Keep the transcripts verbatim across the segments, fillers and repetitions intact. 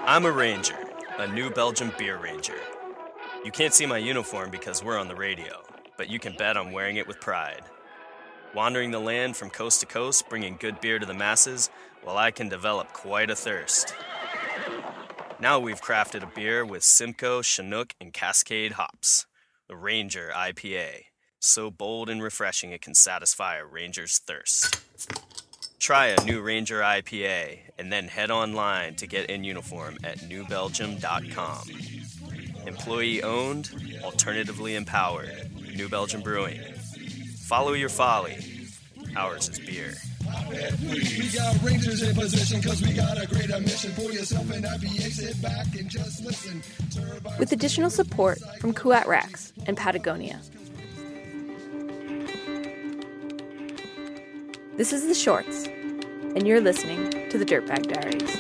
I'm a ranger, a New Belgium beer ranger. You can't see my uniform because we're on the radio, but you can bet I'm wearing it with pride. Wandering the land from coast to coast, bringing good beer to the masses, well, I can develop quite a thirst. Now we've crafted a beer with Simcoe, Chinook, and Cascade hops, the Ranger I P A. So bold and refreshing it can satisfy a ranger's thirst. Try a new Ranger I P A and then head online to get in uniform at new belgium dot com. Employee owned, alternatively empowered. New Belgium Brewing. Follow your folly. Ours is beer. We got Rangers in position because we got a greater mission for yourself and I P A. Sit back and just listen. With additional support from Kuat Rax and Patagonia. This is The Shorts, and you're listening to the Dirtbag Diaries.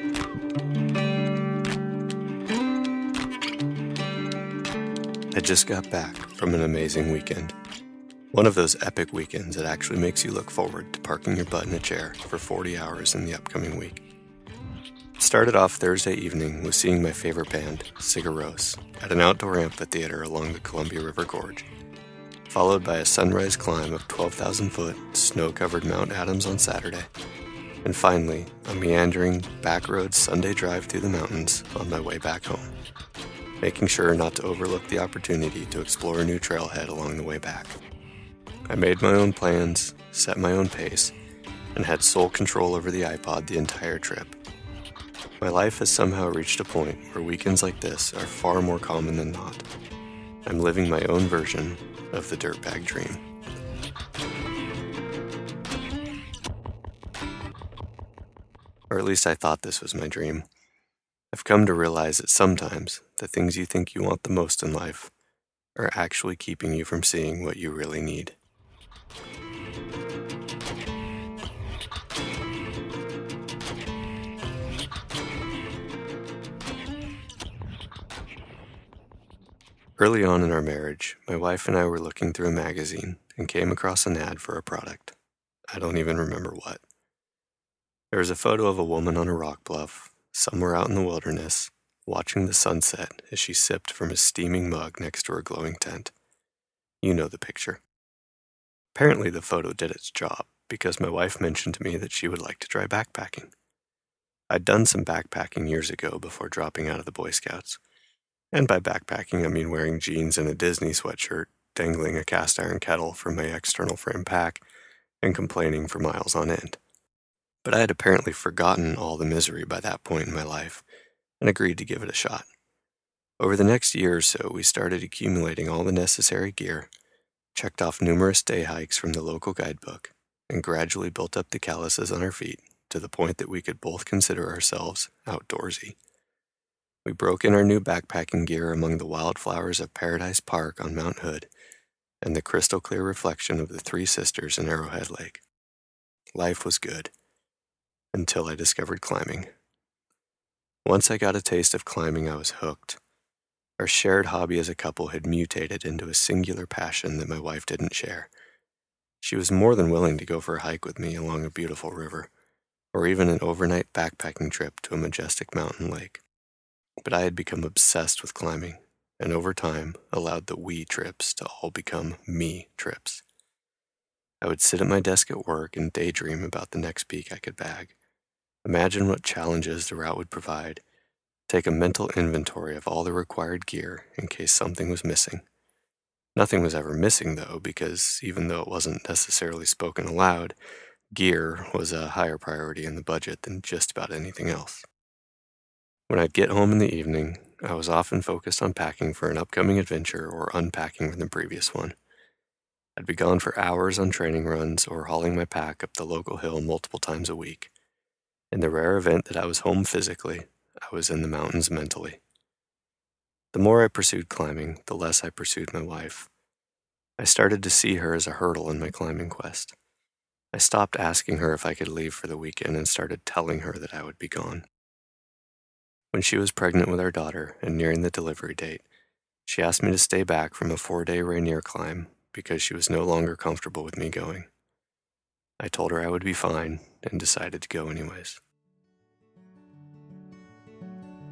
I just got back from an amazing weekend. One of those epic weekends that actually makes you look forward to parking your butt in a chair for forty hours in the upcoming week. It started off Thursday evening with seeing my favorite band, Sigur Rós, at an outdoor amphitheater along the Columbia River Gorge, followed by a sunrise climb of twelve thousand foot snow-covered Mount Adams on Saturday, and finally, a meandering backroad Sunday drive through the mountains on my way back home, making sure not to overlook the opportunity to explore a new trailhead along the way back. I made my own plans, set my own pace, and had sole control over the iPod the entire trip. My life has somehow reached a point where weekends like this are far more common than not. I'm living my own version of the dirtbag dream. Or at least I thought this was my dream. I've come to realize that sometimes the things you think you want the most in life are actually keeping you from seeing what you really need. Early on in our marriage, my wife and I were looking through a magazine and came across an ad for a product. I don't even remember what. There was a photo of a woman on a rock bluff, somewhere out in the wilderness, watching the sunset as she sipped from a steaming mug next to her glowing tent. You know the picture. Apparently the photo did its job, because my wife mentioned to me that she would like to try backpacking. I'd done some backpacking years ago before dropping out of the Boy Scouts. And by backpacking, I mean wearing jeans and a Disney sweatshirt, dangling a cast iron kettle from my external frame pack, and complaining for miles on end. But I had apparently forgotten all the misery by that point in my life, and agreed to give it a shot. Over the next year or so, we started accumulating all the necessary gear, checked off numerous day hikes from the local guidebook, and gradually built up the calluses on our feet to the point that we could both consider ourselves outdoorsy. We broke in our new backpacking gear among the wildflowers of Paradise Park on Mount Hood and the crystal clear reflection of the Three Sisters in Arrowhead Lake. Life was good, until I discovered climbing. Once I got a taste of climbing, I was hooked. Our shared hobby as a couple had mutated into a singular passion that my wife didn't share. She was more than willing to go for a hike with me along a beautiful river, or even an overnight backpacking trip to a majestic mountain lake. But I had become obsessed with climbing, and over time allowed the we trips to all become me trips. I would sit at my desk at work and daydream about the next peak I could bag, imagine what challenges the route would provide, take a mental inventory of all the required gear in case something was missing. Nothing was ever missing, though, because even though it wasn't necessarily spoken aloud, gear was a higher priority in the budget than just about anything else. When I'd get home in the evening, I was often focused on packing for an upcoming adventure or unpacking from the previous one. I'd be gone for hours on training runs or hauling my pack up the local hill multiple times a week. In the rare event that I was home physically, I was in the mountains mentally. The more I pursued climbing, the less I pursued my wife. I started to see her as a hurdle in my climbing quest. I stopped asking her if I could leave for the weekend and started telling her that I would be gone. When she was pregnant with our daughter and nearing the delivery date, she asked me to stay back from a four-day Rainier climb because she was no longer comfortable with me going. I told her I would be fine and decided to go anyways.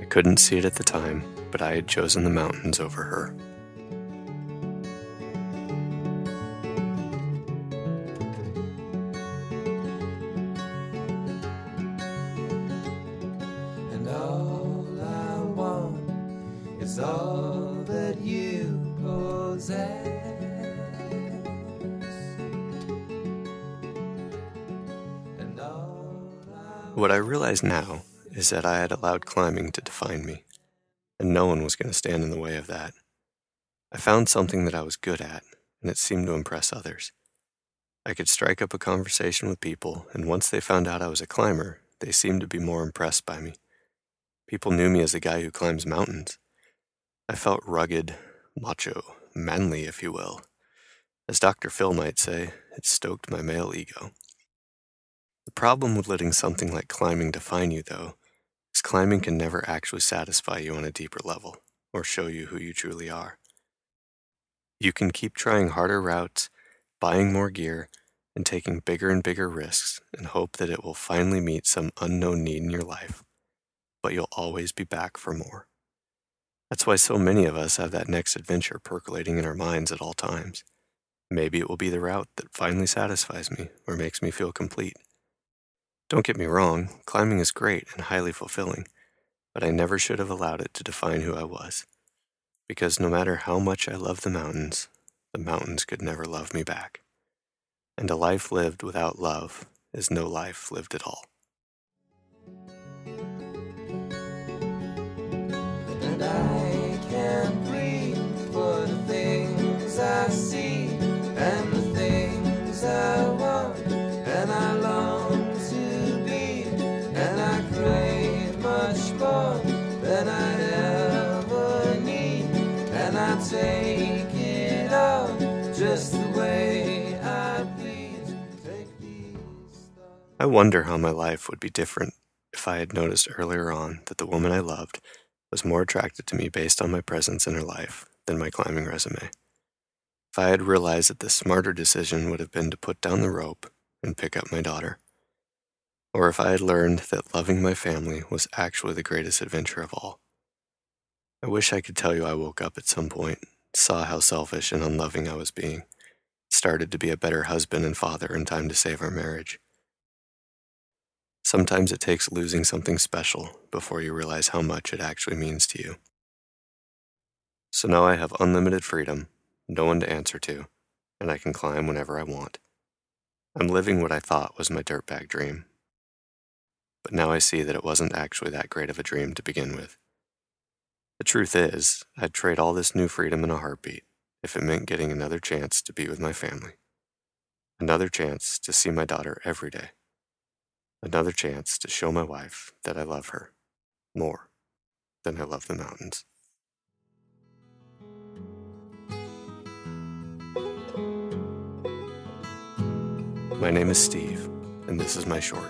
couldn't see it at the time, but I had chosen the mountains over her. And all I want is all that you possess. And all I What I realize now is that I had allowed climbing to define me, and no one was going to stand in the way of that. I found something that I was good at, and it seemed to impress others. I could strike up a conversation with people, and once they found out I was a climber, they seemed to be more impressed by me. People knew me as the guy who climbs mountains. I felt rugged, macho, manly, if you will. As Doctor Phil might say, it stoked my male ego. The problem with letting something like climbing define you, though, is climbing can never actually satisfy you on a deeper level, or show you who you truly are. You can keep trying harder routes, buying more gear, and taking bigger and bigger risks, and hope that it will finally meet some unknown need in your life, but you'll always be back for more. That's why so many of us have that next adventure percolating in our minds at all times. Maybe it will be the route that finally satisfies me, or makes me feel complete. Don't get me wrong, climbing is great and highly fulfilling, but I never should have allowed it to define who I was. Because no matter how much I love the mountains, the mountains could never love me back. And a life lived without love is no life lived at all. And I can't breathe for the things I see and the things I want, and I long to be, and I crave much more than I ever need, and I take it all just the way I please. Take these thoughts. I wonder how my life would be different if I had noticed earlier on that the woman I loved was more attracted to me based on my presence in her life than my climbing resume. If I had realized that the smarter decision would have been to put down the rope and pick up my daughter. Or if I had learned that loving my family was actually the greatest adventure of all. I wish I could tell you I woke up at some point, saw how selfish and unloving I was being, started to be a better husband and father in time to save our marriage. Sometimes it takes losing something special before you realize how much it actually means to you. So now I have unlimited freedom, no one to answer to, and I can climb whenever I want. I'm living what I thought was my dirtbag dream. But now I see that it wasn't actually that great of a dream to begin with. The truth is, I'd trade all this new freedom in a heartbeat if it meant getting another chance to be with my family. Another chance to see my daughter every day. Another chance to show my wife that I love her more than I love the mountains. My name is Steve, and this is my short.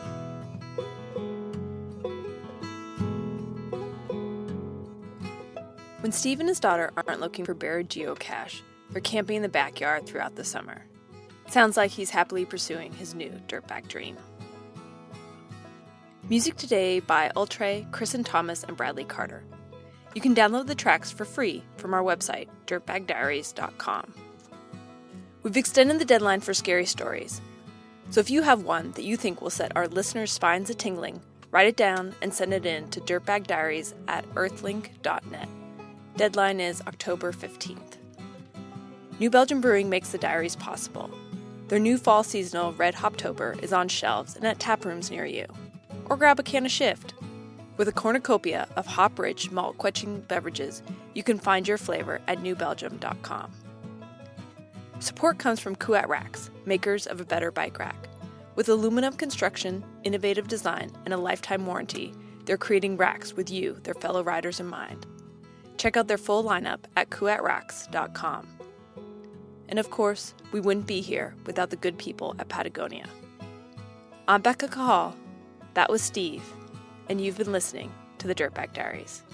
When Steve and his daughter aren't looking for buried geocache, they're camping in the backyard throughout the summer. Sounds like he's happily pursuing his new dirtbag dream. Music today by Ultre, Kristen Thomas, and Bradley Carter. You can download the tracks for free from our website, dirtbag diaries dot com. We've extended the deadline for scary stories, so if you have one that you think will set our listeners' spines a-tingling, write it down and send it in to dirtbagdiaries at earthlink dot net. Deadline is October fifteenth. New Belgium Brewing makes the diaries possible. Their new fall seasonal Red Hoptober is on shelves and at tap rooms near you. Or grab a can of Shift. With a cornucopia of hop-rich, malt-quenching beverages, you can find your flavor at new belgium dot com. Support comes from Kuat Racks, makers of a better bike rack. With aluminum construction, innovative design, and a lifetime warranty, they're creating racks with you, their fellow riders, in mind. Check out their full lineup at kuat racks dot com. And of course, we wouldn't be here without the good people at Patagonia. I'm Becca Cahal. That was Steve, and you've been listening to the Dirtbag Diaries.